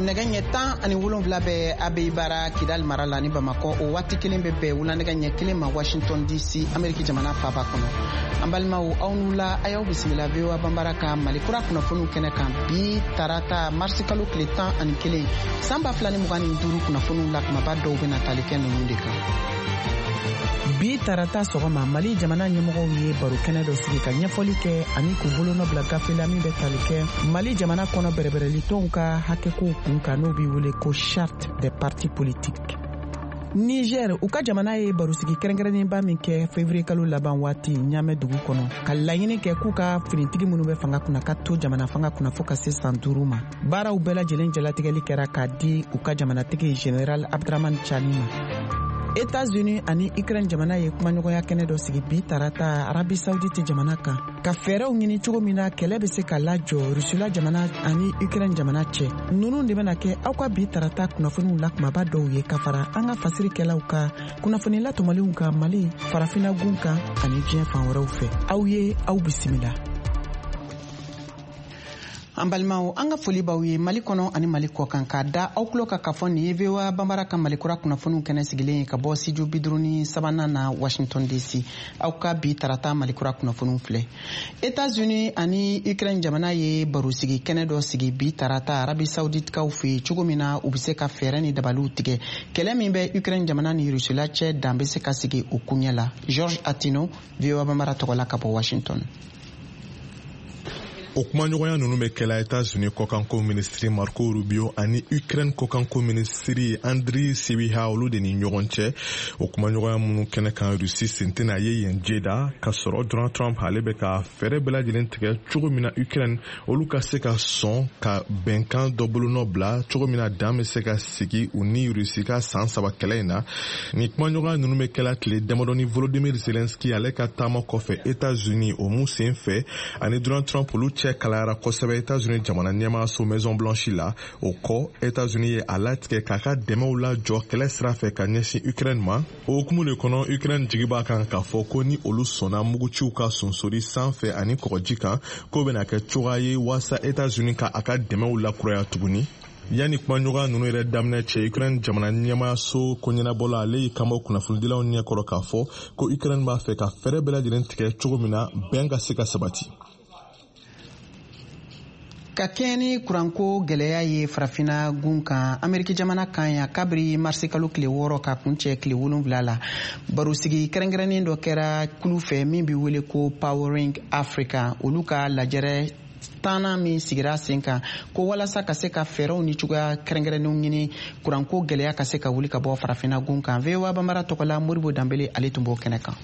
nɛgɛ ɲɛ 17 bɛ Abeibara Kidal mara la ni Bamakɔ o waati kelen bɛ bɛn wula nɛgɛ ɲɛ 1 ma Washington DC Ameriki jamana faaba kɔnɔ. An balimaw aw n'u la a y'aw bisimila VOA Bambara ka Mali kura kunnafoniw kɛnɛ kan bi tarata marsi kalo tile 11 san 2025 kunnafoniw la kumaba dɔw bɛna tali kɛ ninnu de kan. Bi tarata sɔgɔma Mali jamana ɲɛmɔgɔw ye baro kɛnɛ dɔ sigi ka ɲɛfɔli kɛ ani k'u bolonɔ bila gafe la min bɛ tali kɛ Mali jamana kɔnɔ bɛrɛbɛrɛlitɔnw ka hakɛkow kun kan n'o b'i wele ko charte des partis politiques. Niger u ka jamana ye barosigi kɛrɛnkɛrɛnnenba min kɛ février kalo laban waati Ɲamɛ dugu kɔnɔ ka laɲini kɛ k'u ka finitigi minnu bɛ fanga kunna ka to jamana fanga kunna fɔ ka se san 5 ma. Baaraw bɛɛ lajɛlen jalatigɛli kɛra k'a di u ka jamanatigi Général Abdraman Tchani ma. États-Unis ani Ukraine jamana ye kumaɲɔgɔnya kɛnɛ dɔ sigi bi tarata Arabie Saoudite jamana kan ka fɛɛrɛw ɲini cogo min na kɛlɛ bɛ se ka lajɔ Rusula jamana ani Ukraine jamana cɛ. Ninnu de bɛna kɛ aw ka bi tarata kunnafoniw la kumaba dɔw ye ka fara an ka fasirikɛlaw ka kunnafoni latɔmɔlenw ka Mali farafina gun kan ani diɲɛ fan wɛrɛw fɛ. Aw ye aw bisimila. An balimaw an ka foli b'aw ye Mali kɔnɔ ani Mali kɔkan ka da aw tulo ka fɔ nin ye VOA Bambara ka Mali kura kunnafoniw kɛnɛ sigilen ye ka bɔ studio 53 na Washington DC. Aw ka bi tarata Mali kura kunnafoniw filɛ. États-Unis ani Ukraine jamana ye barosigi kɛnɛ dɔ sigi bi tarata Arabie Saoudite kaw fɛ cogo min na u bɛ se ka fɛɛrɛ ni dabaliw tigɛ kɛlɛ min bɛ Ukraine jamana ni Rusula cɛ dan bɛ se ka sigi o kuɲɛ la. George Atino VOA Bambara tɔgɔla ka bɔ Washington. O kumaɲɔgɔnya ninnu bɛ kɛla États-Unis kɔkanko ministri Marco Rubio ani Ukraine kɔkanko ministri Andriy Sybiha olu de ni ɲɔgɔn cɛ. O kumaɲɔgɔnya minnu kɛnɛ kan Rusi sen tɛna ye yen Jeddah ka sɔrɔ Donald Trump ale bɛ ka fɛɛrɛ bɛɛ lajɛlen tigɛ cogo min na Ukraine olu ka se ka sɔn ka bɛnkan dɔ bolonɔ bila cogo min na dan bɛ se ka sigi u ni Rusi ka san 3 kɛlɛ in na. Ni kumaɲɔgɔnya ninnu bɛ kɛla tile damadɔni Volodymyr Zelensky ale ka taama kɔfɛ États-Unis o mun sen fɛ ani Donald Trump olu cɛ kalayara kosɛbɛ États-Unis jamana ɲɛmaaso Maison Blanche la. O kɔ États-Unis ye a latigɛ k'a ka dɛmɛw lajɔ kɛlɛ sira fɛ ka ɲɛsin Ukraine ma. O hukumu de kɔnɔ Ukraine jigi b'a kan k'a fɔ ko ni olu sɔnna muguciw ka sonsori sanfɛ ani kɔgɔji kan k'o bɛna kɛ cogoya ye waasa États-Unis ka a ka dɛmɛw lakuraya tuguni. Yani kumaɲɔgɔnya ninnu yɛrɛ daminɛ cɛ Ukraine jamana ɲɛmaaso ko ɲɛnabɔla ale y'i kanbɔ kunnafonidilaw ɲɛkɔrɔ k'a fɔ ko Ukraine b'a fɛ ka fɛɛrɛ bɛɛ lajɛlen tigɛ cogo min na bɛn ka se ka sabati. Ka kɛɲɛ ni kuranko gɛlɛya ye farafina gun kan Ameriki jamana kan ya kabiri marsi kalo tile 6 ka kun cɛ tile 7 la barosigi kɛrɛnkɛrɛnnen dɔ kɛra kulu fɛ min bɛ wele ko Powering Africa olu ka lajɛrɛ tana min sigira sen kan ko walasa ka se ka fɛɛrɛw ni cogoya kɛrɛnkɛrɛnnenw ɲini kuranko gɛlɛya ka se ka wuli ka bɔ farafina gun kan. VOA Bambara tɔgɔla Moribo Danbele ale tun b'o kɛnɛ kan.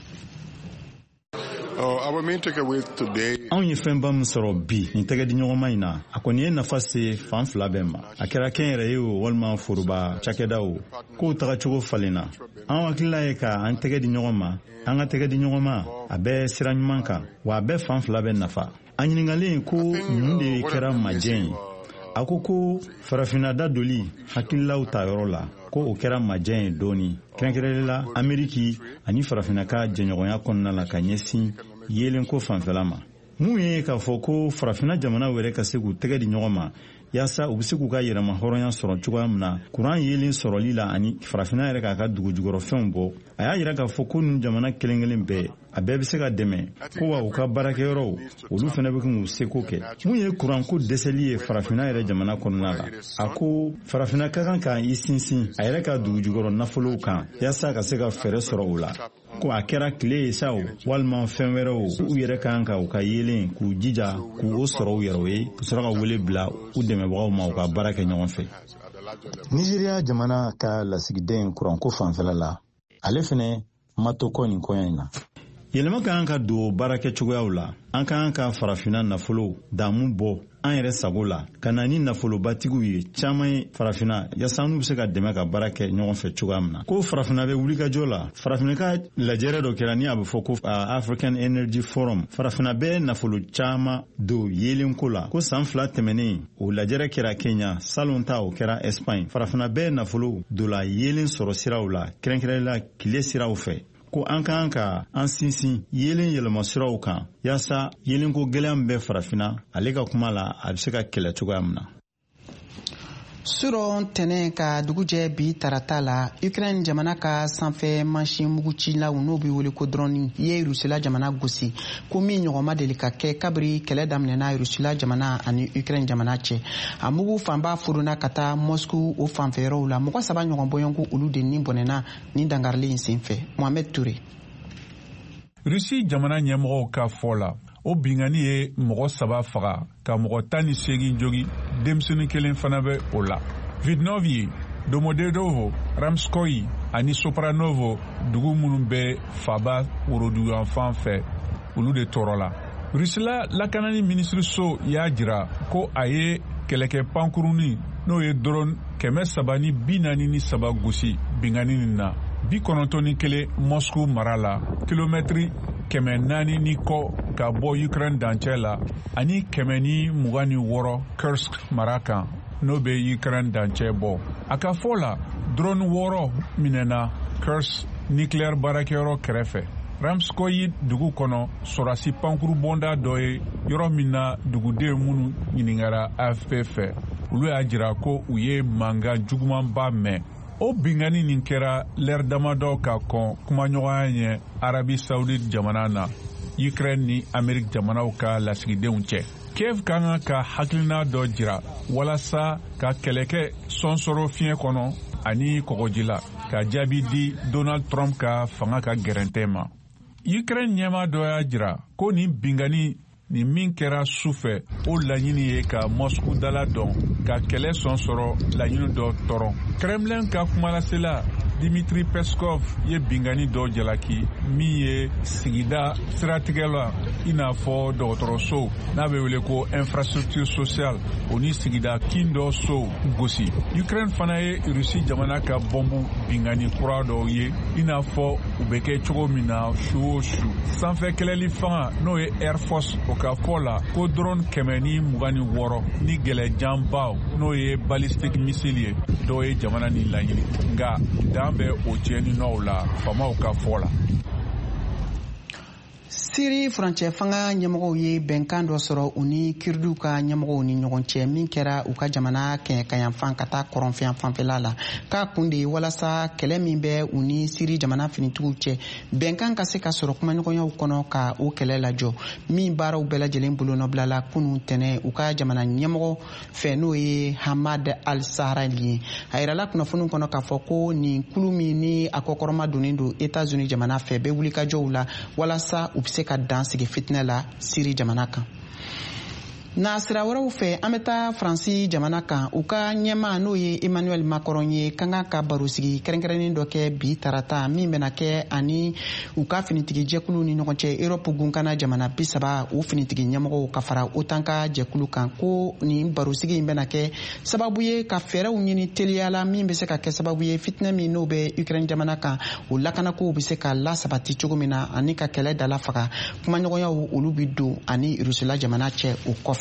Anw ye fɛnba min sɔrɔ bi nin tɛgɛ di ɲɔgɔnma in na a kɔni ye nafa se fan fila bɛɛ ma a kɛra kɛn yɛrɛ ye o walima foroba cakɛda o k'o tagacogo falenna an hakilila ye ka an tɛgɛ di ɲɔgɔn ma an ka tɛgɛ di ɲɔgɔn ma a bɛɛ sira ɲuman kan wa a bɛɛ fan fila bɛ nafa a ɲininkalen ko mun de kɛra majɛ ye a ko farafina da doli hakililaw ta yɔrɔ la ko o kɛra majɛ ye dɔɔni kɛrɛnkɛrɛnla Ameriki ani farafina ka jɛɲɔgɔnya kɔnɔna la ka ɲɛsin yelen ko fanfɛla ma mun ye k'a fɔ ko farafina jamana wɛrɛ ka se k'u tɛgɛ di ɲɔgɔn ma yaasa u bɛ se k'u ka yɛrɛma hɔrɔnya sɔrɔ cogoya min na kuran yelen sɔrɔli la ani farafina yɛrɛ k'a ka dugujukɔrɔfɛnw bɔ a y'a yira k'a fɔ ko nin jamana kelen kelen bɛɛ a bɛɛ bɛ se ka dɛmɛ ko wa u ka baarakɛyɔrɔw olu fana bɛ k'u seko kɛ mun ye kuranko dɛsɛli ye farafina yɛrɛ jamana kɔnɔna la a ko farafina ka kan k'a i sinsin a yɛrɛ ka dugujukɔrɔ nafolow kan yaasa ka se ka fɛɛrɛ sɔrɔ o la ko a kɛra tile ye sa o walima fɛn wɛrɛw u yɛrɛ kan ka u ka yelen k'u jija k'u o sɔrɔ u yɛrɛ ye ka sɔrɔ ka wele bila u dɛmɛbagaw ma u ka baara kɛ ɲɔgɔn fɛ. Nigeria jamana ka lasigiden kuranko fanfɛla la ale fɛnɛ ma to kɔ nin kɔɲɔ in na. Yɛlɛma ka kan ka don baarakɛ cogoyaw la an ka kan ka farafina nafolo damu bɔ an yɛrɛ sago la ka na ni nafolobatigiw ye caman ye farafina yaasa n'u bɛ se ka dɛmɛ ka baara kɛ ɲɔgɔn fɛ cogoya min na ko farafina bɛ wulikajɔ la farafina ka lajɛrɛ dɔ kɛra ni a bɛ fɔ ko African Energy Forum farafina bɛ nafolo caman don yelenko la ko san 2 tɛmɛnen o lajɛrɛ kɛra Kenya salon ta o kɛra Espagne farafina bɛ nafolo don la yelen sɔrɔ siraw la kɛrɛnkɛrɛnla tile siraw fɛ ko an kan ka an sinsin yelen yɛlɛma siraw kan yaasa yelenko gɛlɛya min bɛ farafina ale ka kuma la a bɛ se ka kɛlɛ cogoya min na. Suro tɛnɛ ka dugujɛ bi tarata la Ukraine jamana ka sanfɛ mansin mugucilaw n'o bɛ wele ko drone ye Rusila jamana gosi ko min ɲɔgɔnma deli ka kɛ kabiri kɛlɛ daminɛna Rusila jamana ani Ukraine jamana cɛ. A mugu fanba furuna ka taa Moscou o fanfɛyɔrɔw la mɔgɔ 7 ɲɔgɔn bɔɲɔgɔnko olu de ni bɔnɛna ni dangarili in senfɛ. Mohamed Touré. Rusi jamana ɲɛmɔgɔw ka fɔ la o bingani ye mɔgɔ 7 faga ka mɔgɔ 18 jogi denmisɛnnin kelen fana bɛ o la. Vidnovye, Domodedovo, Ramskoye ani Sopranovo dugu minnu bɛ faba woroduyanfan fɛ olu de tɔɔrɔ la. Rusila lakanani minisiriso y'a jira ko a ye kɛlɛkɛ pankurunin n'o ye drone 343 gosi bingani nin na. 91 Moscou mara la kilomɛtiri 400 ni kɔ ka bɔ Ukraine dancɛ la ani 126 Kursk mara kan n'o bɛ Ukraine dancɛ bɔ. A ka fɔ la drone 6 minɛna Kursk nucléaire baarakɛyɔrɔ kɛrɛfɛ. Ramskoye dugu kɔnɔ sɔrasi pankuru bonda dɔ ye yɔrɔ min na duguden minnu ɲiningara AFP fɛ. Olu y'a jira ko u ye mankan jugumanba mɛn. O bingani nin kɛra l'ère damadɔ ka kɔn kumaɲɔgɔnya ɲɛ Arabi Saoudite jamana na Ukraine ni Amérique jamanaw ka lasigidenw cɛ. Kiev kan ka hakilina dɔ jira walasa ka kɛlɛkɛ sɔnsɔrɔ fiɲɛ kɔnɔ ani kɔgɔji la ka jaabi di Donald Trump ka fanga ka gɛrɛntɛ ma. Ukraine ɲɛma dɔ y'a jira ko nin bingani ni min kɛra sufɛ o laɲini ye ka Moscou dala dɔn ka kɛlɛ sɔn sɔrɔ laɲini dɔ tɔrɔ. Kremlin ka kumalasela Dmitry Peskov ye bingani dɔ jalaki min ye sigida siratigɛ la i n'a fɔ dɔgɔtɔrɔso n'a bɛ wele ko infrastructure sociale o ni sigida kin dɔ so gosi. Ukraine fana ye Rusi jamana ka bɔnbu bingani kura dɔw ye i n'a fɔ u bɛ kɛ cogo min na su o su. Sanfɛ kɛlɛli fanga n'o ye Air Force o ka fɔ la ko drone 126 ni gɛlɛjanbaw n'o ye ballistic missile ye dɔw ye jamana ni laɲini nka dan bɛ o tiɲɛni nɔw la famaw ka fɔ la. Siri furancɛ fanga ɲɛmɔgɔw ye bɛnkan dɔ sɔrɔ u ni Kurdiw ka ɲɛmɔgɔw ni ɲɔgɔn cɛ min kɛra u ka jamana kɛɲɛkayanfan ka taa kɔrɔnfɛn fanfɛla la k'a kun de walasa kɛlɛ min bɛ u ni Siri jamana finitigiw cɛ bɛnkan ka se ka sɔrɔ kumaɲɔgɔnyaw kɔnɔ ka o kɛlɛ lajɔ min baaraw bɛɛ lajɛlen bolonɔbilala kunun tɛnɛ u ka jamana ɲɛmɔgɔ fɛ n'o ye Hamad al-Sahrali ye. A yirala kunnafoniw kɔnɔ k'a fɔ ko nin kulu min ni a kɔkɔrɔma donnen don États-Unis jamana fɛ bɛ wulikajɔw la walasa u bɛ se ka dan sigi fitinɛ la Siri jamana kan. Na sira wɛrɛw fɛ an bɛ taa Faransi jamana kan u ka ɲɛma n'o ye Emmanuel Macron ye kan ka barosigi kɛrɛnkɛrɛnnen dɔ kɛ bi tarata min bɛna kɛ ani u ka finitigi jɛkulu ni ɲɔgɔn cɛ Europe gunkana jamana 30 u finitigi ɲɛmɔgɔw ka fara OTAN ka jɛkulu kan ko nin barosigi in bɛna kɛ sababu ye ka fɛɛrɛw ɲini teliyala min bɛ se ka kɛ sababu ye fitinɛ min n'o bɛ Ukraine jamana kan o lakanakow bɛ se ka lasabati cogo min na ani ka kɛlɛ dala faga kumaɲɔgɔnyaw olu bi don ani Rusila jamana cɛ o kɔfɛ.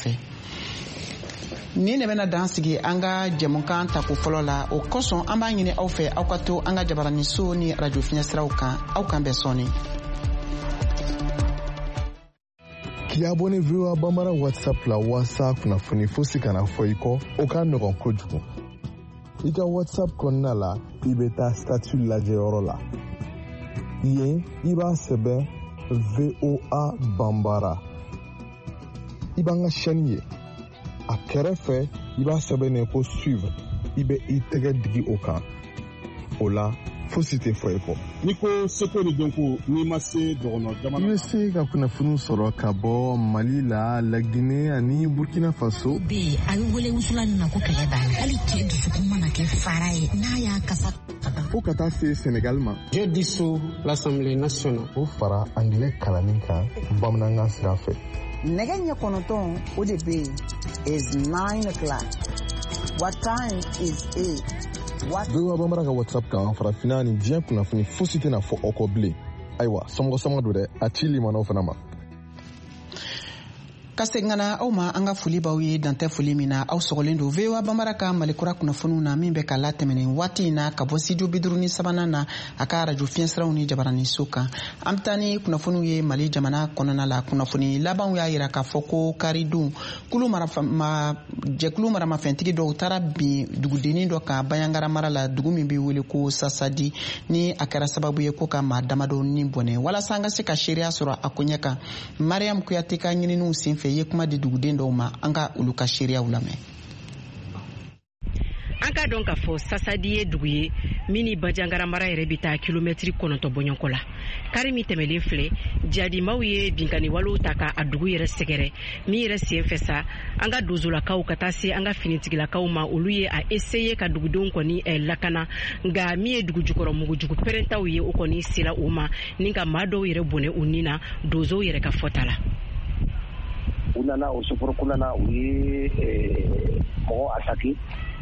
Ni ne bɛna dan sigi an ka jɛmukan tako fɔlɔ la o kosɔn an b'a ɲini aw fɛ aw ka to an ka jabarani so ni radio fiɲɛsiraw kan aw kan bɛɛ sɔnni. K'i abonné VOA Bambara WhatsApp la walasa kunnafoni fosi kana fɔ i kɔ o ka nɔgɔn kojugu. I ka WhatsApp kɔnɔna la i bɛ taa statut lajɛyɔrɔ la. Yen i b'a sɛbɛn VOA Bambara. I b'an ka chaîne ye. A kɛrɛfɛ i b'a sɛbɛnnen ko suivre i bɛ i tɛgɛ digi o kan o la fosi tɛ fɔ i kɔ. Ni ko seko ni dɔnko n'i ma se dɔgɔnɔ jamana. I bɛ se ka kunnafoni sɔrɔ ka bɔ Mali la Laginɛ ani Burkina Faso. Bi a bɛ wele wusula nin na ko kɛlɛ banna hali cɛ dusukun mana kɛ fara ye n'a y'a kasa. Fo ka taa se Sénégal ma. Dieu dissout l'Assemblée nationale. O fara angilɛ kalanni kan bamanankan sira fɛ. Nɛgɛ ɲɛ 9 o de bɛ yen is 9 o'clock. What time is it? VOA Bambara ka WhatsApp kan farafinna ni diɲɛ kunnafoni fosi tɛna fɔ aw kɔ bilen. Ayiwa, sɔmɔgɔ sama don dɛ, a ci limanaw fana ma. ka segana aw ma an ka foli b'aw ye dantɛ foli min na aw sɔgɔlen don VOA Bambara ka malikura kunnafoniw na min bɛ ka latɛmɛni waati in na ka bɔ studio 53 na a ka radio fiɲɛsiraw ni jabarani so kan an bɛ taa ni kunnafoniw ye Mali jamana kɔnɔna la kunnafoni labanw y'a yira k'a fɔ ko karidon jɛkulu maramafɛntigi dɔw taara bin dugudennin dɔ kan Bayangara mara la dugu min bɛ wele ko Sasadi ni a kɛra sababu ye ko ka maa damadɔ ni bɔnɛ walasa an ka se ka seereya sɔrɔ a ko ɲɛ kan Mariam Kuyate ka ɲininiw senfɛ ye kuma di duguden dɔw ma an ka olu ka seereyaw lamɛn. An ka dɔn k'a fɔ Sasadi ye dugu ye min ni Bandiagara mara yɛrɛ bɛ taa kilomɛtiri 9 bɔɲɔgɔnko la. Kari min tɛmɛlen filɛ jadimaw ye binkaniwalew ta ka a dugu yɛrɛ sɛgɛrɛ min yɛrɛ sen fɛ sa an ka dozolakaw ka taa se an ka finitigilakaw ma olu ye a essayer ka dugudenw kɔni lakana nka min ye dugu jukɔrɔ mugujugu pɛrɛntaw ye o kɔni sera o ma ni ka maa dɔw yɛrɛ bɔnɛ u ni na dozow yɛrɛ ka fɔta la. U nana o soforoku nana u ye mɔgɔ ataki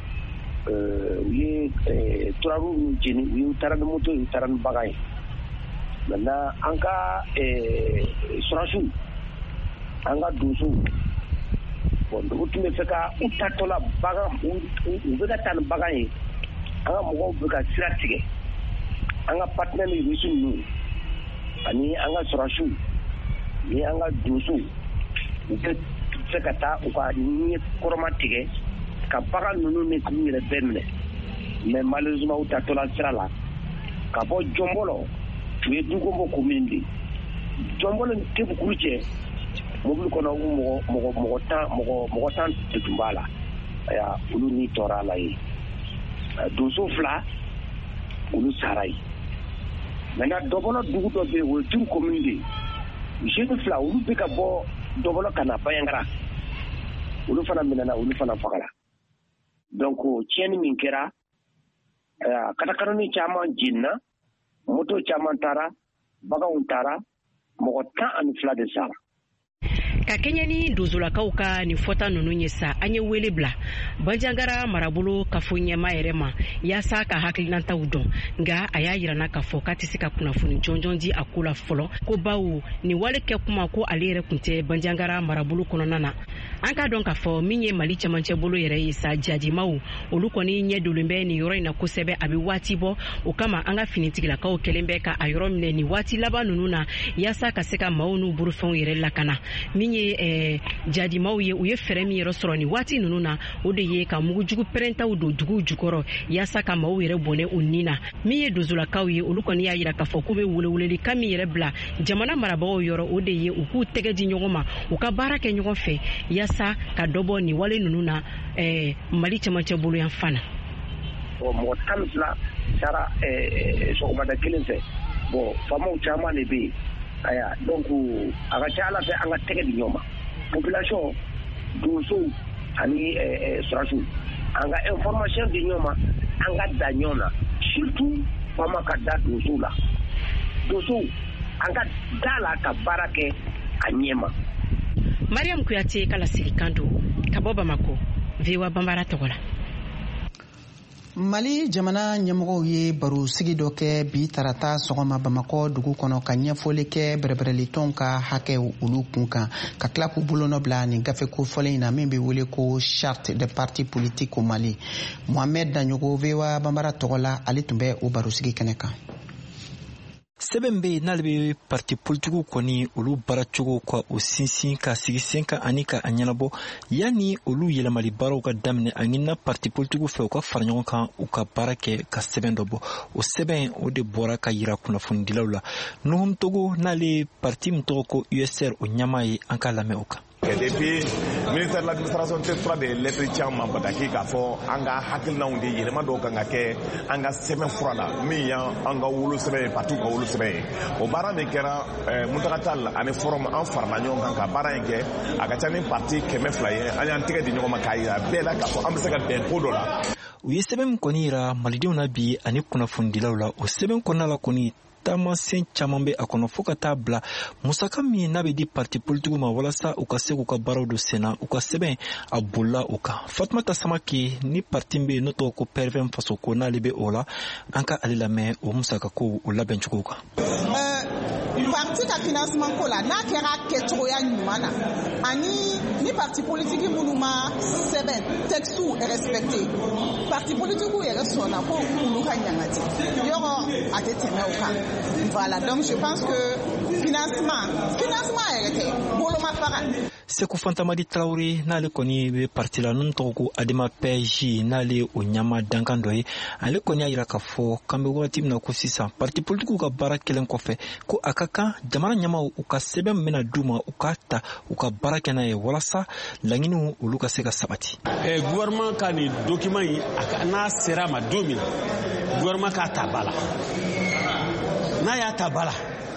u ye turaru jeni u ye taara ni moto u taara ni bagan ye maintenant an ka surasiw an ka donsow bon u tun bɛ fɛ ka u tatɔla bagan u bɛ ka taa ni bagan ye an ka mɔgɔw bɛ ka sira tigɛ an ka partenaire ni russe ninnu ani an ka surasiw ni an ka donsow u bɛ fɛ ka taa u ka ɲɛ kɔrɔma tigɛ ka bagan ninnu ni k'u yɛrɛ bɛɛ minɛ mais malheureusement u tatɔla sira la ka bɔ Jɔnbɔlɔ u ye Dukonbo commune de Jɔnbɔlɔ ni Tebukuru cɛ mobili kɔnɔ mɔgɔ tan de tun b'a la aya olu ni tɔɔrɔ la ye donso 2 olu sara ye maintenant Dɔbɔlɔ dugu dɔ bɛ yen o ye Turu commune de jeune 2 olu bɛ ka bɔ Dɔbɔlɔ ka na Bayangara olu fana minɛna olu fana fagara donc tiɲɛni min kɛra katakarani caman jenina moto caman taara baganw taara mɔgɔ 12 de sara. Ka kɛɲɛ ni dozolakaw ka nin fɔta ninnu ye sa an ye wele bila Bandiagara marabolo kafo ɲɛma yɛrɛ ma yaasa ka hakilinataw dɔn nka a y'a yirana k'a fɔ k'a tɛ se ka kunnafoni jɔnjɔn di a ko la fɔlɔ ko bawo nin wale kɛ kuma ko ale yɛrɛ tun tɛ Bandiagara marabolo kɔnɔna na an k'a dɔn k'a fɔ min ye Mali cɛmancɛ bolo yɛrɛ ye sa jadimaw olu kɔni ɲɛ dolen bɛ nin yɔrɔ in na kosɛbɛ a bɛ waati bɔ o kama an ka finitigilakaw kɛlen bɛ ka a yɔrɔ minɛ nin waati laban ninnu na yaasa ka se ka maaw n'u burufɛnw yɛrɛ lakana min ye jadimaw ye u ye fɛrɛ min yɛrɛ sɔrɔ ni waati ninnu na o de ye ka mugujugu pɛrɛntaw don dugu jukɔrɔ yaasa ka maaw yɛrɛ bɔnɛ u ni na min ye dozolakaw ye olu kɔni y'a yira k'a fɔ k'u bɛ weleweleli kan min yɛrɛ bila jamana marabagaw yɔrɔ o de ye u k'u tɛgɛ di ɲɔgɔn ma u ka baara kɛ ɲɔgɔn fɛ yaasa ka dɔ bɔ nin wale ninnu na Mali cɛmancɛ bolo yan fana. Mɔgɔ 12 sara sɔgɔmada kelen fɛ bon faamaw caman de bɛ yen aya donc a ka ca Ala fɛ an ka tɛgɛ di ɲɔgɔn ma population donsow ani surasiw an ka information di ɲɔgɔn ma an ka da ɲɔgɔn na surtout faama ka da donsow la donsow an ka da la ka baara kɛ a ɲɛ ma. Mariam Kuyate kala sigi kan don ka bɔ Bamako VOA Bambara tɔgɔ la. Mali jamana ɲɛmɔgɔw ye baro sigi dɔ kɛ bi tarata sɔgɔma Bamakɔ dugu kɔnɔ ka ɲɛfɔli kɛ bɛrɛbɛrɛlitɔnw ka hakɛw olu kun kan ka tila k'u bolonɔ bila nin gafeko fɔlen in na min bɛ wele ko charte des partis politiques au Mali. Mohamed Danyogo VOA Bambara tɔgɔ la ale tun bɛ o baro sigi kɛnɛ kan. sɛbɛn bɛ yen n'ale bɛ parti politigiw kɔni olu baaracogo ka o sinsin ka sigi sen kan ani ka a ɲɛnabɔ yanni olu yɛlɛmali baaraw ka daminɛ a ɲinina parti politigiw fɛ u ka fara ɲɔgɔn kan u ka baara kɛ ka sɛbɛn dɔ bɔ o sɛbɛn o de bɔra ka yira kunnafonidilaw la Nuhum Togo n'ale parti min tɔgɔ ko USR o ɲɛmaa ye an ka lamɛn o kan. Depuis ministère de l'administration territoriale de lettres caman bataki k'a fɔ an ka hakilinaw de yɛlɛma dɔw kan ka kɛ an ka sɛbɛn fura la min y'an ka wolo sɛbɛn ye parti ka wolo sɛbɛn ye o baara min kɛra Muntaka Tall ani forum an farala ɲɔgɔn kan ka baara in kɛ a ka ca ni parti 200 ye an y'an tɛgɛ di ɲɔgɔn ma k'a yira bɛɛ la k'a fɔ an bɛ se ka bɛn ko dɔ la. U ye sɛbɛn min kɔni yira malidenw na bi ani kunnafonidilaw la o sɛbɛn kɔnɔna la kɔni taamasen caman bɛ a kɔnɔ fo ka taa bila musaka min n'a bɛ di parti politigiw ma walasa u ka se k'u ka baaraw don senna u ka sɛbɛn a bolila o kan. Fatumata Samake ni parti bɛ yen n'o tɔgɔ ko PRFM faso ko n'ale bɛ o la an ka ale lamɛn o musaka ko o labɛn cogo kan. tika financement ko la n'a kɛra kɛcogoya ɲuman na ani ni parti politique minnu ma sɛbɛn texte respecté parti politique yɛrɛ sɔnna ko olu ka ɲangati yɔrɔ a tɛ tɛmɛ o kan voilà donc je pense que financement yɛrɛ tɛ boloma faga. Sekou Fantamadi Traoré n'ale kɔni bɛ parti la n'u tɔgɔ ko Adema PJ n'ale o ɲama dankan dɔ ye ale kɔni y'a jira k'a fɔ k'an bɛ wagati min na ko sisan parti politiques ka baara kɛlen kɔfɛ ko a ka kan jamana ɲɛmaaw u ka sɛbɛn min bɛna d'u ma u k'a ta u ka baara kɛ n'a ye walasa laɲiniw olu ka se ka sabati. Gouvernement ka nin document yi n'a sera ma don min gouvernement k'a ta ba la n'a y'a ta ba la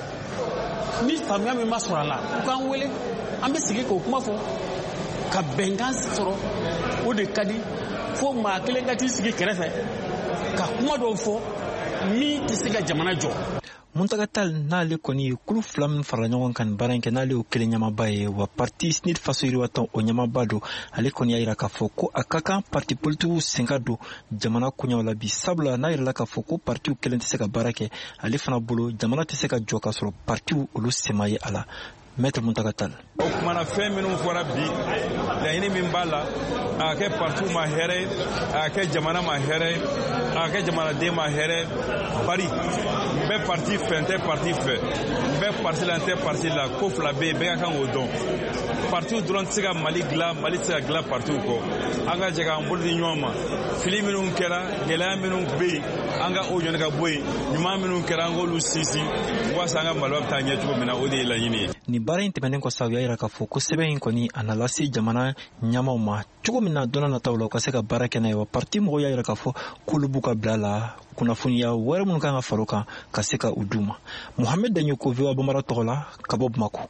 ni faamuya min ma sɔrɔ a la u k'an wele an bɛ sigi k'o kuma fɔ ka bɛnkan sɔrɔ o de ka di fo maa kelen ka t'i sigi kɛrɛfɛ ka kuma dɔw fɔ min tɛ se ka jamana jɔ. Muntaka Tall n'ale kɔni ye kulu fila min farala ɲɔgɔn kan baara in kɛ n'ale y'o kelen ɲamaba ye wa parti SNID faso yiriwatɔn o ɲamaba don ale kɔni y'a jira k'a fɔ ko a ka kan parti politiques sen ka don jamana koɲɛw la bi sabula n'a yirala k'a fɔ ko partiw kelen tɛ se ka baara kɛ ale fana bolo jamana tɛ se ka jɔ k'a sɔrɔ partiw olu sen ma ye a la. Maître Muntaka Tall. O kumana fɛn minnu fɔra bi laɲini min b'a la a kɛ partiw ma hɛrɛ a kɛ jamana ma hɛrɛ a kɛ jamanaden ma hɛrɛ bari n bɛ parti fɛ n tɛ parti fɛ n bɛ parti la n tɛ parti la ko fila bɛ yen bɛɛ ka kan k'o dɔn partiw dɔrɔn tɛ se ka Mali dilan Mali tɛ se ka dilan partiw kɔ an ka jɛ k'an bolo di ɲɔgɔn ma fili minnu kɛra gɛlɛya minnu bɛ yen an ka o ɲɔni ka bɔ yen ɲuman minnu kɛra an k'olu sinsin walasa an ka Mali bɛ taa ɲɛ cogo min na o de ye laɲini ye. Ni baara in tɛmɛnen kɔ sa u y'a jira k'a fɔ ko sɛbɛn in kɔni a na lase jamana ɲɛmaaw ma cogo min na dɔnna nataw la u ka se ka baara kɛ n'a ye wa parti mɔgɔw y'a jira k'a fɔ k'olu b'u ka bila la kunnafoniya wɛrɛ minnu kan ka fara u kan ka se ka u d'u ma. Mohamed Danyoko VOA Bambara tɔgɔ la ka bɔ Bamako.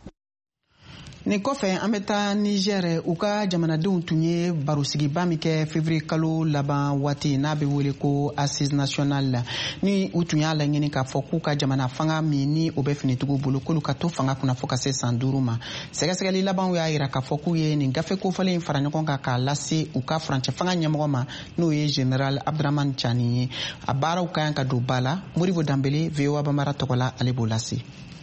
Nin kɔfɛ an bɛ taa Niger u ka jamanadenw tun ye barosigiba min kɛ février kalo laban waati n'a bɛ wele ko assise nationale la ni u tun y'a laɲini k'a fɔ k'u ka jamana fanga min ni o bɛ finitigiw bolo k'olu ka to fanga kunna fo ka se san 5 ma sɛgɛsɛgɛli labanw y'a jira k'a fɔ k'u ye nin gafe kofɔlen in fara ɲɔgɔn kan k'a lase u ka furancɛ fanga ɲɛmɔgɔ ma n'o ye général Abdraman Tchani ye a baaraw ka kan ka don ba la Moribo Dambele VOA Bambara tɔgɔ la ale b'o lase.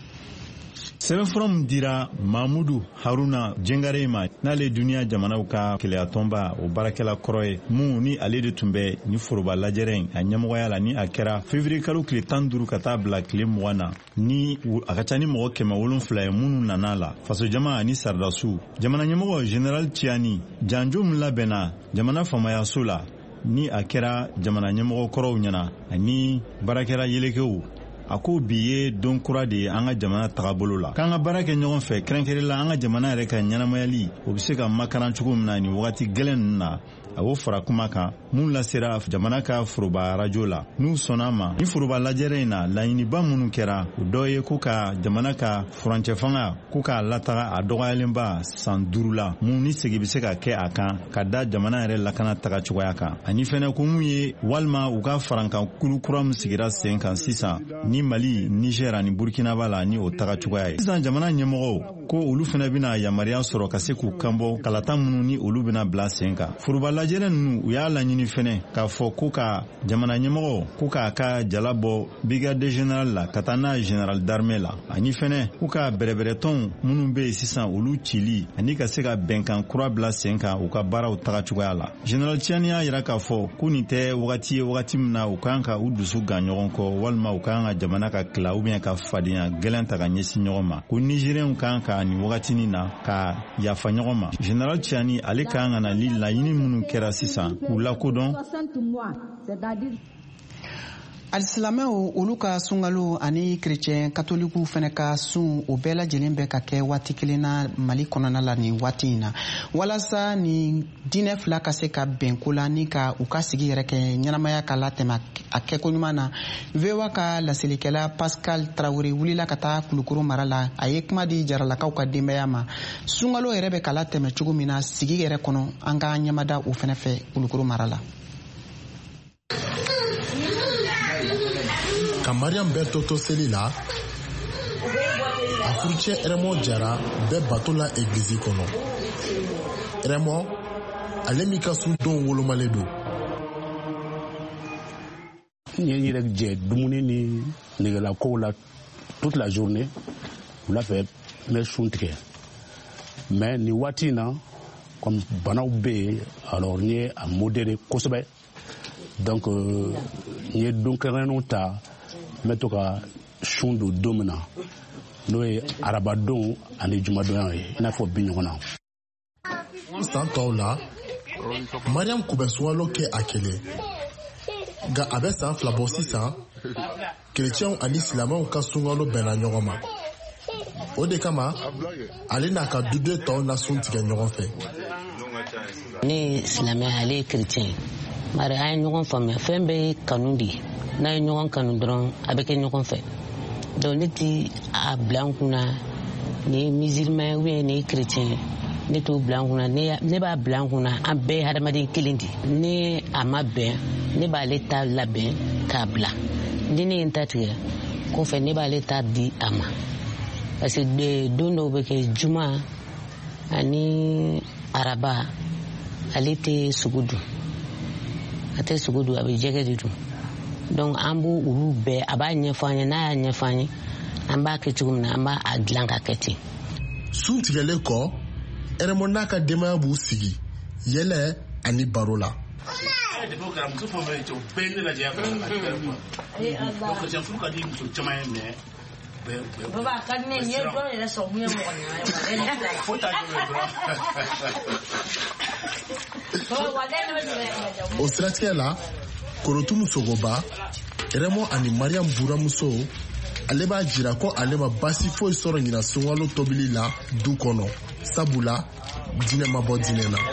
Sɛbɛnfura min dira Mamudu Haruna Jengare ma n'ale duniya jamanaw ka kɛlɛyatɔnba o baarakɛla kɔrɔ ye mun ni ale de tun bɛ ni foroba lajɛrɛ in a ɲɛmɔgɔya la ni a kɛra février kalo tile 15 ka taa bila tile 20 na ni a ka ca ni mɔgɔ 770 ye minnu nana la faso jama ani saridasiw jamana ɲɛmɔgɔ général Tiani janjo min labɛnna jamana famayaso la ni a kɛra jamana ɲɛmɔgɔ kɔrɔw ɲɛna ani baarakɛla yelekew a ko bi ye don kura de ye an ka jamana tagabolo la k'an ka baara kɛ ɲɔgɔn fɛ kɛrɛnkɛrɛn la an ka jamana yɛrɛ ka ɲɛnamayali o bɛ se ka makaran cogo min na ni wagati gɛlɛn ninnu na a y'o fara kuma kan mun lasera jamana ka foroba arajo la n'u sɔnna ma ni foroba lajɛrɛ in na laɲiniba minnu kɛra o dɔ ye ko ka jamana ka furancɛ fanga ko k'a lataga a dɔgɔyalenba san 5 la mun ni segi bɛ se ka kɛ a kan ka da jamana yɛrɛ lakana taga cogoya kan ani fɛnɛ ko mun ye walima u ka farankan kulu kura min sigira sen kan sisan ni Mali Niger ani Burkina b'a la ni o taga cogoya ye sisan jamana ɲɛmɔgɔw ko olu fɛnɛ bɛna yamaruya sɔrɔ ka se k'u kanbɔ kalata minnu ni olu bɛna bila sen kan foroba lajɛrɛ ninnu u y'a laɲini fɛnɛ k'a fɔ ko ka jamana ɲɛmɔgɔ ko k'a ka jala bɔ brigade général la ka taa n'a général d'armée la ani fɛnɛ ko ka bɛrɛbɛrɛtɔnw minnu bɛ yen sisan olu cili ani ka se ka bɛnkan kura bila sen kan u ka baaraw taga cogoya la général Tiani y'a jira k'a fɔ ko nin tɛ wagati ye wagati min na u kan ka u dusu gan ɲɔgɔn kɔ walima u kan ka jamana ka tila ubiyɛn ka fadenya gɛlɛn ta ka ɲɛsin ɲɔgɔn ma ko nigérien kan ka nin wagatinin na ka yafa ɲɔgɔn ma général Tiani ale kan ka na laɲini minnu kɛra sisan k'u lakodɔn. Alisilamɛw olu ka sunkalo ani chrétien katolikiw fɛnɛ ka sun o bɛɛ lajɛlen bɛ ka kɛ waati kelen na Mali kɔnɔna la nin waati in na walasa nin diinɛ fila ka se ka bɛnko la ni ka u ka sigi yɛrɛ kɛ ɲɛnamaya ka latɛmɛ a kɛko ɲuman na VOA ka laselikɛla Pascal Traoré wulila ka taa Kulukoro mara la a ye kuma di jaralakaw ka denbaya ma sunkalo yɛrɛ bɛ ka latɛmɛ cogo min na sigi yɛrɛ kɔnɔ an ka ɲɛmada o fɛnɛ fɛ Kulukoro mara la. Ka Mariam bɛɛ toto seli la a furucɛ Remo Jara bɛɛ bato la église kɔnɔ Remo ale min ka su don wolomalen don n ye n yɛrɛ jɛ dumuni ni negelakow la toute la journée wula fɛ n bɛ sun tigɛ mais nin waati in na comme banaw bɛ yen alors n ye a modéré kosɛbɛ donc n ye don kɛrɛnnenw ta n bɛ to ka sun don don min na n'o ye arabadon ani jumadonya ye i n'a fɔ bi ɲɔgɔn na. san tɔw la mariam kun bɛ sunkalo kɛ a kelen nka a bɛ san 2 bɔ sisan kerecɛnw ani silamɛw ka sunkalo bɛnna ɲɔgɔn ma o de kama ale n'a ka duden tɔw na sun tigɛ ɲɔgɔn fɛ. ne ye silamɛ ale ye kerecɛn bari an ye ɲɔgɔn faamuya fɛn bɛɛ ye kanu de ye n'a ye ɲɔgɔn kanu dɔrɔn a bɛ kɛ ɲɔgɔn fɛ donc ne ti a bila n kunna ni ye musulman ou bien ni ye kerecɛn ne t'o bila n kunna ne b'a bila n kunna an bɛɛ ye hadamaden kelen de ni a ma bɛn ne b'ale ta labɛn k'a bila ni ne ye n ta tigɛ kɔfɛ ne b'ale ta di a ma parce que don dɔw bɛ kɛ juma ani araba ale tɛ sogo dun a tɛ sogo dun a bɛ jɛgɛ de dun donc an b'o olu bɛɛ a b'a ɲɛfɔ an ye n'a y'a ɲɛfɔ an ye an b'a kɛ cogo min na an b'a dilan ka kɛ ten. sun tigɛlen kɔ ɛrɛmɔ n'a ka denbaya b'u sigi yɛlɛ ani baro la. o siratigɛ la korotumu sogoba ɛrɛmɔ ani mariam buramuso ale b'a jira ko ale ma basi foyi sɔrɔ ɲina sunkalo tobili la du kɔnɔ sabula dinɛ ma bɔ dinɛ na.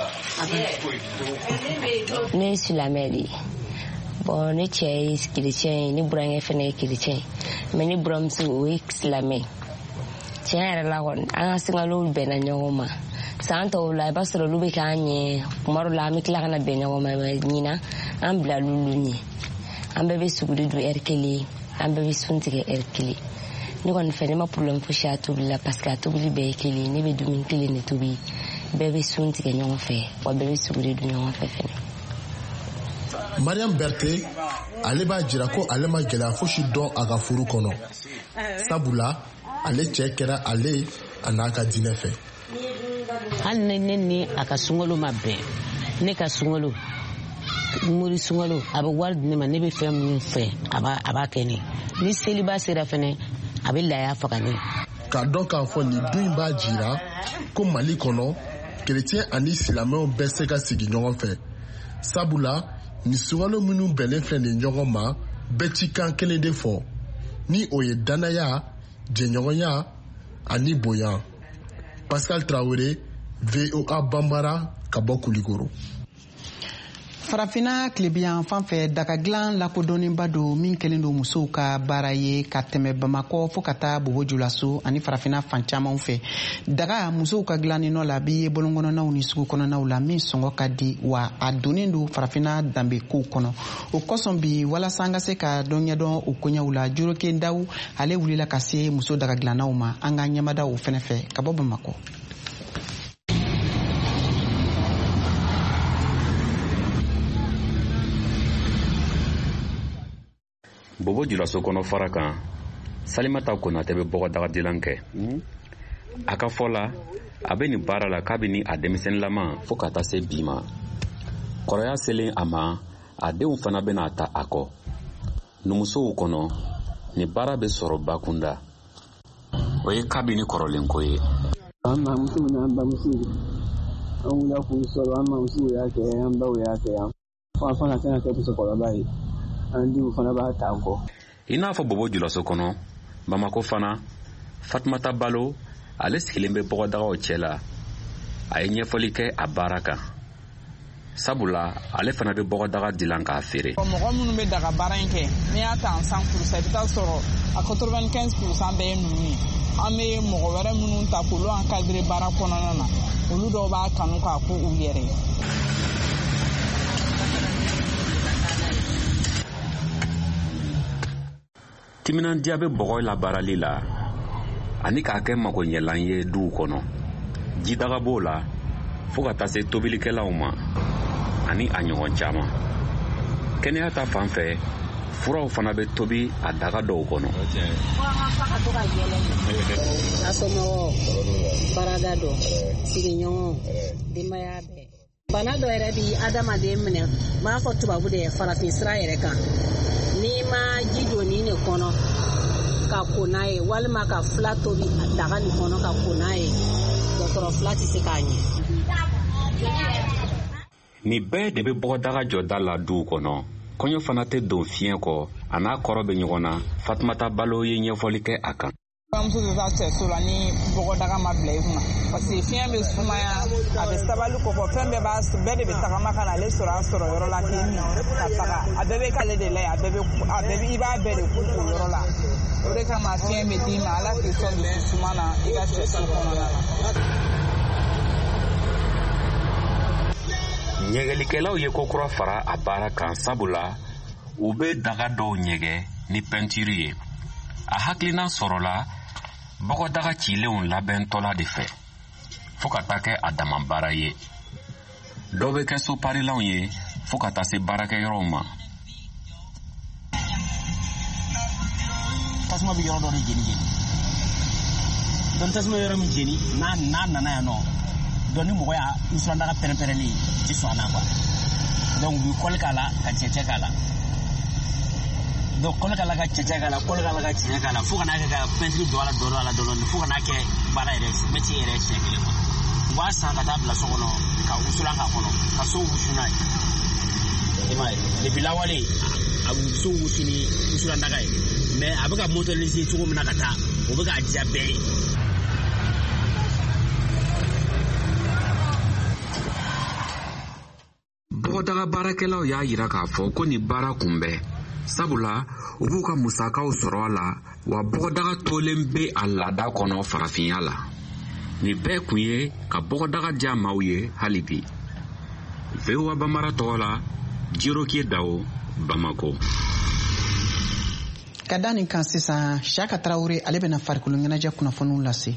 ne ye silamɛ de ye bon ne cɛ ye kerecɛn ye ne burankɛ fana ye kerecɛn mais ne buramuso o ye silamɛ tiɲɛ yɛrɛ la kɔni an ka sunkalow bɛnna ɲɔgɔn ma san tɔw la i b'a sɔrɔ olu bɛ k'an ɲɛ kuma dɔw la an bɛ tila ka na bɛn ɲɔgɔn ma ɲina an bila l'olu ɲɛ an bɛɛ bɛ suguri dun heure kelen an bɛɛ bɛ sun tigɛ heure kelen ne kɔni fɛ ne ma problème fosi a tobili la parce que a tobili bɛɛ ye kelen ne bɛ dumuni kelen de tobi bɛɛ bɛ sun tigɛ ɲɔgɔn fɛ wa bɛɛ bɛ suguri dun ɲɔgɔn fɛ fɛnɛ. mariam berte ale b'a jira ko ale ma gɛlɛya fosi dɔn a ka furu kɔnɔ sabula ale cɛ kɛra ale a n'a ka diinɛ fɛ. hali ne ni a ka sunkalo ma bɛn ne ka sunkalo mori sunkalo a bɛ wari di ne ma ne bɛ fɛn minnu fɛ a b'a kɛ ne ni seliba sera fɛnɛ a bɛ laya faga ne. k'a dɔn k'a fɔ nin dun in b'a jira ko mali kɔnɔ kerecɛn ani silamɛw bɛ se ka sigi ɲɔgɔn fɛ sabula ni sunkalo minnu bɛnlen filɛ nin ɲɔgɔn ma bɛɛ ci kan kelen de fɔ ni o ye dannaya jɛɲɔgɔnya ani bonya. pascal traoré voa bambara ka bɔ kulikoro. farafina tilebiyan fan fɛ daga dilan lakodɔnnenba don min kɛlen don musow ka baara ye ka tɛmɛ bamakɔ fɔɔ ka taa bobojulaso ani farafina fan camanw fɛ daga musow ka dilannen nɔ la a bɛ ye bɔlɔnkɔnɔnaw ni sugu kɔnɔnaw la min sɔngɔ ka di wa a donnen don farafina danbe kow kɔnɔ o kosɔn bi walasa an ka se ka dɔn ɲɛdɔn o koɲɛw la joroke daw ale wulila ka se muso daga dilannaw ma an ka ɲɛmada o fɛnɛ fɛ ka bɔ bamakɔ. bobo julaso kɔnɔ fara kan salimata konatɛ bɛ bɔgɔdaga dilan kɛ a ka fɔ la a bɛ nin baara la kabini a denmisɛnninlama fɔɔ ka taa se bi ma kɔrɔya selen a ma a denw fana bɛna ta a kɔ numusow kɔnɔ nin baara bɛ sɔrɔ bakunda o ye kabini kɔrɔlenko ye. an mamusow n'an bamusow an wulila k'u sɔrɔ an mamusow y'a kɛ an baw y'a kɛ yan fo an fana tɛna kɛ musokɔrɔba ye. i n'a fɔ bobo julaso kɔnɔ bamako fana fatumata balo ale sigilen bɛ bɔgɔdagaw cɛ la a ye ɲɛfɔli kɛ a baara kan sabula ale fana bɛ bɔgɔdaga dilan k'a feere. mɔgɔ minnu bɛ daga baara in kɛ n'i y'a ta en 100% i bɛ taa sɔrɔ a 95% bɛɛ ye ninnu ye an bɛ mɔgɔ wɛrɛ minnu ta k'olu encadrer baara kɔnɔna na olu dɔw b'a kanu k'a k'u yɛrɛ ye. timinandiya bɛ bɔgɔ labaarali la ani k'a kɛ magoɲɛlan ye duw kɔnɔ jidaga b'o la fɔɔ ka taa se tobilikɛlaw ma ani a ɲɔgɔn caman kɛnɛya ta fan fɛ furaw fana bɛ tobi a daga dɔw kɔnɔ. Asomɔgɔ, barada dɔ, sigiɲɔgɔn, denbaya bɛɛ. Bana dɔ yɛrɛ bi adamaden minɛ, n b'a fɔ tubabu de ye farafin sira yɛrɛ kan. N'i ma ji don nin de kɔnɔ ka ko n'a ye walima ka fila tobi a daga nin kɔnɔ ka ko n'a ye, dɔgɔtɔrɔ fila tɛ se k'a ɲɛ. Nin bɛɛ de bɛ bɔgɔdaga jɔda la duw kɔnɔ. Kɔɲɔ fana tɛ don fiɲɛ kɔ, a n'a kɔrɔ bɛ ɲɔgɔn na. Fatumata Balo ye ɲɛfɔli kɛ a kan. Bamuso bɛ taa cɛso la ni bɔgɔdaga ma bila i kunna parce que fiɲɛ bɛ sumaya, a bɛ sabali kɔfɛ, fɛn bɛɛ de bɛ tagama ka na ale sɔrɔ a sɔrɔ yɔrɔ la k'i min ka taga, a bɛɛ bɛ k'ale de la yen, i b'a bɛɛ de k'u o yɔrɔ la. O de kama fiɲɛ bɛ d'i ma, ala k'i sɔn dusu suma na i ka cɛso kɔnɔna la. Ɲɛgɛlikɛlaw ye kokura fara a baara kan, sabula u bɛ daga dɔw ɲɛgɛ ni pɛntiri ye. A hakilina sɔrɔla bɔgɔdaga cilenw labɛntɔla de fɛ, fo ka taa kɛ a dama baara ye. Dɔw bɛ kɛ soparilanw ye fo ka taa se baarakɛyɔrɔw ma. Tasuma bɛ yɔrɔ dɔ de jeni. Donc tasuma yɔrɔ min jeni, n'a nana yan nɔ, donc ni mɔgɔ y'a wusulandaga pɛrɛn-pɛrɛnlen ti sɔn a na quoi. Donc u bɛ kɔli k'a la ka cɛncɛn k'a la. Donc kɔli k'a la ka cɛncɛn k'a la, kɔli k'a la ka cɛncɛn k'a la, fo ka n'a kɛ ka pɛntiri don a la dɔɔnin fo ka n'a kɛ baara yɛrɛ métier yɛrɛ siɲɛ kelen quoi. U b'a san ka taa bila so kɔnɔ ka wusulan k'a kɔnɔ ka so wusu n'a ye. I m'a ye depuis lawale a bɛ so wusu ni wusulandaga ye, mais a bɛ ka moderniser cogo min na ka taa o bɛ k'a diya bɛɛ ye. Bɔgɔdaga baarakɛlaw y'a yira k'a fɔ ko ni baara kunbɛn, sabula u b'u ka musakaw sɔrɔ a la, wa bɔgɔdaga tolen bɛ a laada kɔnɔ farafinya la. Nin bɛɛ kun ye ka bɔgɔdaga diya maaw ye hali bi. VOA Bambara tɔgɔ la, Jirokie Dawo, Bamako. Ka da nin kan sisan, Siyaka Tarawele ale bɛna farikolo ɲɛnajɛ kunnafoniw lase.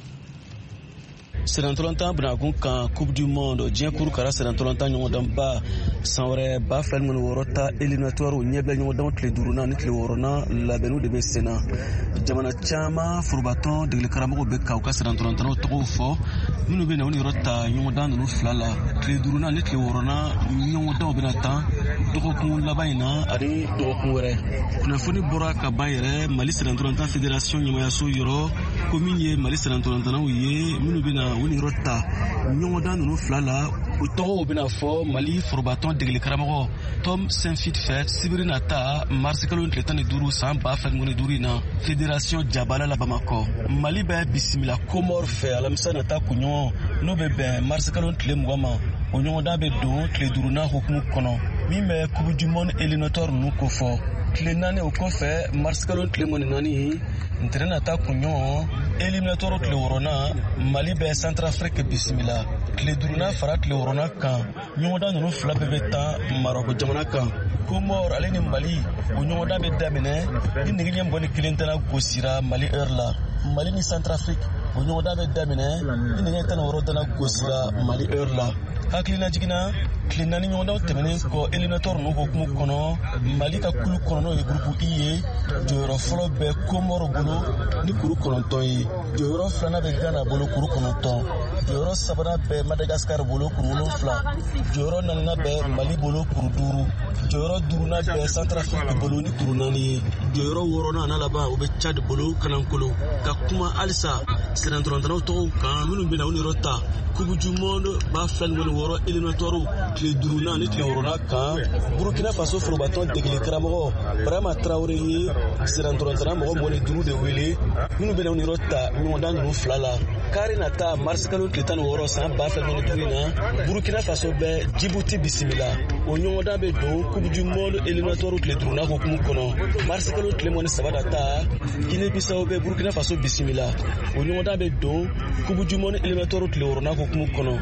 Sɛnɛntɔlɔntan binakun kan Coupe du Monde diɲɛ kuru kara sɛnɛntɔlɔntan ɲɔgɔndanba san wɛrɛ 2006 ta éliminatoire ɲɛbila ɲɔgɔndanw tile 4nan ni tile 6nan labɛnniw de bɛ senna. Jamana caman forobatɔn degeli bɛ ka u ka sɛnɛntɔlɔntanaw tɔgɔw fɔ minnu bɛ na u ni yɔrɔ ta ɲɔgɔndan ninnu fila la. Tile 4nan ni tile 6nan ɲɔgɔndanw bɛna tan dɔgɔkun laban in na ani dɔgɔkun wɛrɛ. Kunnafoni bɔra ka ban yɛrɛ Mali sɛnɛntɔlɔntan fédération ɲɛmayaso yɔrɔ ko min ye Mali sɛnɛntɔlɔntanaw ye minnu bɛ na u ni yɔrɔ ta ɲɔgɔndan ninnu fila la. U tɔgɔw bɛna fɔ Mali forobatɔn degeli karamɔgɔ Tom Saint-Fit fɛ sibiri nata mars kalo tile 15 san 2015 in na fédération Jabala la Bamakɔ. Mali bɛ bisimila Comore fɛ alamisa nata kunɲɔgɔn n'o bɛ bɛn mars kalo tile 20 ma. O ɲɔgɔndan bɛ don tile 4nan hukumu kɔnɔ min bɛ Coupe du Monde éliminatoire ninnu ko fɔ. Tile 4 o kɔfɛ mars kalo tile 14 ntɛnɛn nata kunɲɔgɔn éliminatoire tile 6nan Mali bɛ Centrafrique bisimila. Tile 5nan fara tile 6nan kan ɲɔgɔndan ninnu fila bɛɛ bɛ tan Marɔku jamana kan. Comore ale ni Mali o ɲɔgɔndan bɛ daminɛ ni nɛgɛ ɲɛ 21 tɛna gosira Mali heure la. Mali ni Centrafrique o ɲɔgɔndan bɛ daminɛ ni nɛgɛ 16 tɛna gosira Mali heure la. Hakilina jiginna tile 4 ɲɔgɔndaw tɛmɛnen kɔ éliminatoire ninnu hukumu kɔnɔ Mali ka kulu kɔnɔ n'o ye groupe I ye jɔyɔrɔ fɔlɔ bɛ Comore bolo ni kuru 9 ye. Jɔyɔrɔ filanan bɛ Ghana bolo kuru 9. Jɔyɔrɔ sabanan bɛ Madagascar bolo kuru 7. Jɔyɔrɔ 4nan bɛ Mali bolo kuru 5. Jɔyɔrɔ 5nan bɛ Centrafrique bolo ni kuru 4 ye. Jɔyɔrɔ 6nan n'a laban o bɛ Tchad bolo Kanankolo. Ka kuma halisa sɛnɛntɔlɔntanaw tɔgɔw kan minnu bɛna u ni yɔrɔ ta Coupe du Monde 2006 éliminatoire tile 5nan ni tile 6nan kan Burkina Faso forobatɔn degeli karamɔgɔ Brahima Traoré ye sɛnɛntɔlɔntana mɔgɔ 15 de wele minnu bɛna u ni yɔrɔ ta ɲɔgɔndan ninnu fila la. Kari nata mars kalo tile 16 san 2015 na Burkina Faso bɛ Djibouti bisimila. O ɲɔgɔndan bɛ don Coupe du Monde éliminatoire tile 5nan hukumu kɔnɔ. Mars kalo tile 13 nata Guinée-Bissau bɛ Burkina Faso bisimila. O ɲɔgɔndan bɛ don Coupe du Monde éliminatoire tile 6nan hukumu kɔnɔ.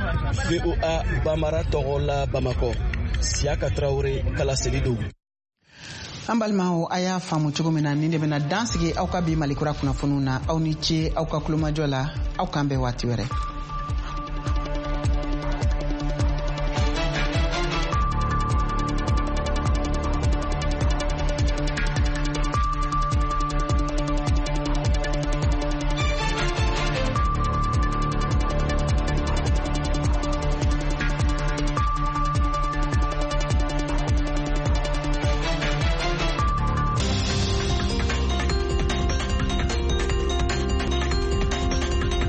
VOA Bambara tɔgɔ la Bamakɔ. Siyaka Tarawele kala selido. An balimaw a y'a faamu cogo min na nin de bɛna dansigi aw ka bi Malikura kunnafoniw na aw ni ce aw ka kulomajɔ la aw k'an bɛn waati wɛrɛ.